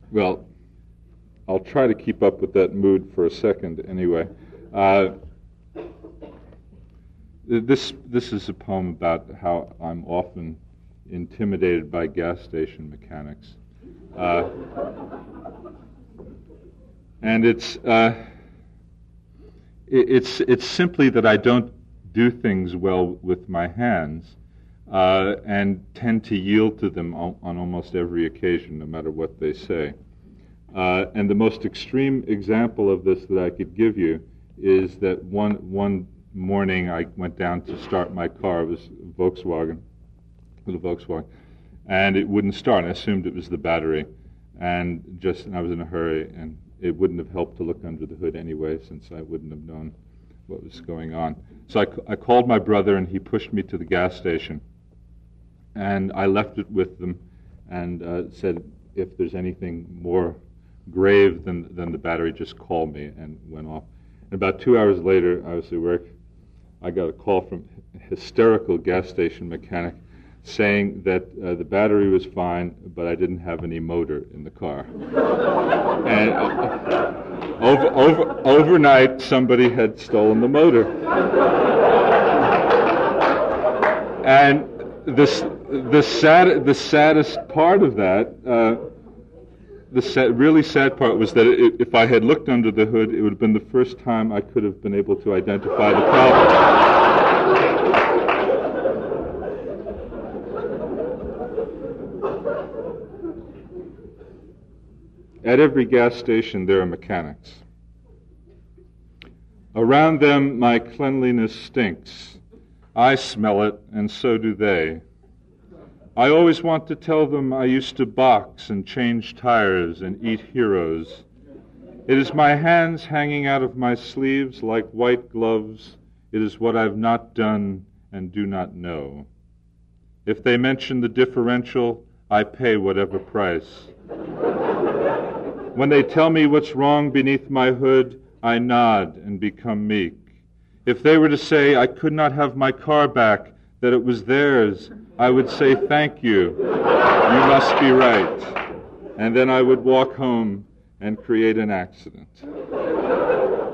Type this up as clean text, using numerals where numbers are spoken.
Well, I'll try to keep up with that mood for a second anyway. This is a poem about how I'm often intimidated by gas station mechanics. And it's simply that I don't do things well with my hands, and tend to yield to them on almost every occasion, no matter what they say. And the most extreme example of this that I could give you is that one morning I went down to start my car. It was a Volkswagen, and it wouldn't start. I assumed it was the battery, and I was in a hurry, and it wouldn't have helped to look under the hood anyway, since I wouldn't have known what was going on. So I called my brother, and he pushed me to the gas station, and I left it with them, and said, if there's anything more grave than the battery, just call me, and went off. And about 2 hours later, I was at work, I got a call from a hysterical gas station mechanic saying that the battery was fine, but I didn't have any motor in the car. And overnight, somebody had stolen the motor. And the saddest part of that, really sad part was that if I had looked under the hood, it would have been the first time I could have been able to identify the problem. At every gas station there are mechanics. Around them my cleanliness stinks. I smell it, and so do they. I always want to tell them I used to box and change tires and eat heroes. It is my hands hanging out of my sleeves like white gloves. It is what I've not done and do not know. If they mention the differential, I pay whatever price. When they tell me what's wrong beneath my hood, I nod and become meek. If they were to say I could not have my car back, that it was theirs, I would say, thank you. You must be right. And then I would walk home and create an accident.